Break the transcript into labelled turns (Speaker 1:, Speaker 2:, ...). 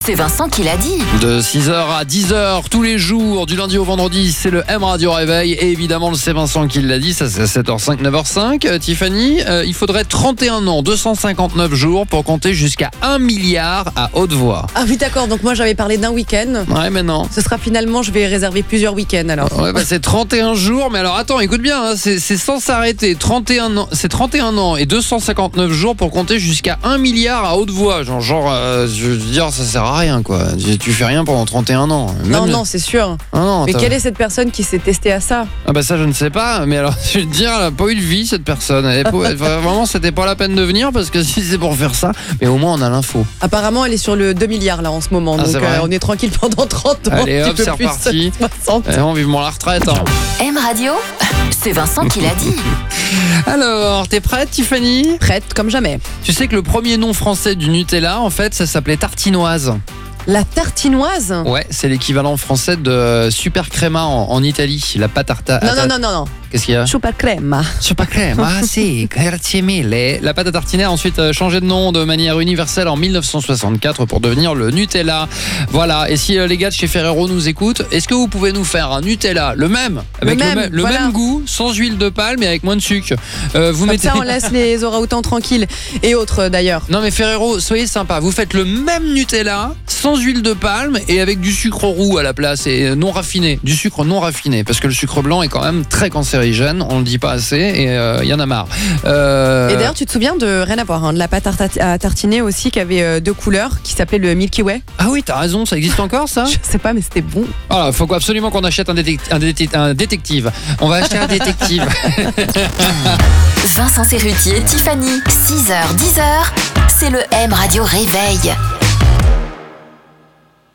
Speaker 1: C'est Vincent qui l'a dit.
Speaker 2: De 6h à 10h tous les jours, du lundi au vendredi, c'est le M Radio Réveil. Et évidemment, le C'est Vincent qui l'a dit, ça c'est à 7h05, 9h05. Tiffany, il faudrait 31 ans, 259 jours pour compter jusqu'à 1 milliard à haute voix.
Speaker 3: Ah oui, d'accord, donc moi j'avais parlé d'un week-end.
Speaker 2: Ouais, mais non.
Speaker 3: Ce sera finalement, je vais réserver plusieurs week-ends alors.
Speaker 2: Ouais, bah c'est 31 jours, mais alors attends, écoute bien, hein, c'est sans s'arrêter. 31 ans, c'est 31 ans et 259 jours pour compter jusqu'à 1 milliard à haute voix. Je veux dire, ça sert à rien, quoi. Tu fais rien pendant 31 ans.
Speaker 3: Non, c'est sûr.
Speaker 2: Ah non,
Speaker 3: mais quelle est cette personne qui s'est testée à ça?
Speaker 2: Ah bah ça, je ne sais pas. Mais alors, je vais te dire, elle a pas eu de vie, cette personne. Vraiment, c'était pas la peine de venir parce que si c'est pour faire ça, mais au moins on a l'info.
Speaker 3: Apparemment, elle est sur le 2 milliards là en ce moment.
Speaker 2: Ah,
Speaker 3: donc on est tranquille pendant 30 ans.
Speaker 2: Allez hop, c'est reparti. Vivement la retraite. Hein.
Speaker 1: M Radio, c'est Vincent qui l'a dit.
Speaker 2: Alors, t'es prête, Tiffany?
Speaker 3: Prête comme jamais.
Speaker 2: Tu sais que le premier nom français du Nutella, en fait, ça s'appelait tartinoise.
Speaker 3: La tartinoise?
Speaker 2: Ouais, c'est l'équivalent français de super crema en Italie. La pâte
Speaker 3: Non.
Speaker 2: Qu'est-ce qu'il y a?
Speaker 3: Super crema.
Speaker 2: Super crema, si, grazie mille. La pâte à tartiner a ensuite changé de nom de manière universelle en 1964 pour devenir le Nutella. Voilà, et si les gars de chez Ferrero nous écoutent, est-ce que vous pouvez nous faire un Nutella, le même, avec le même goût, sans huile de palme et avec moins de sucre?
Speaker 3: Ça, on laisse les orang-outans tranquilles et autres d'ailleurs.
Speaker 2: Non mais Ferrero, soyez sympa, vous faites le même Nutella, sans huile de palme et avec du sucre roux à la place et non raffiné, du sucre non raffiné, parce que le sucre blanc est quand même très cancérigène, on le dit pas assez et il y en a marre.
Speaker 3: Et d'ailleurs, tu te souviens de rien à voir, hein, de la pâte à tartiner aussi qui avait deux couleurs, qui s'appelait le Milky Way.
Speaker 2: Ah oui, t'as raison, ça existe encore ça?
Speaker 3: Je sais pas, mais c'était bon.
Speaker 2: Alors, faut absolument qu'on achète un détective. On va acheter un détective.
Speaker 1: Vincent Serrutier, Tiffany, 6h, 10h, c'est le M Radio Réveil.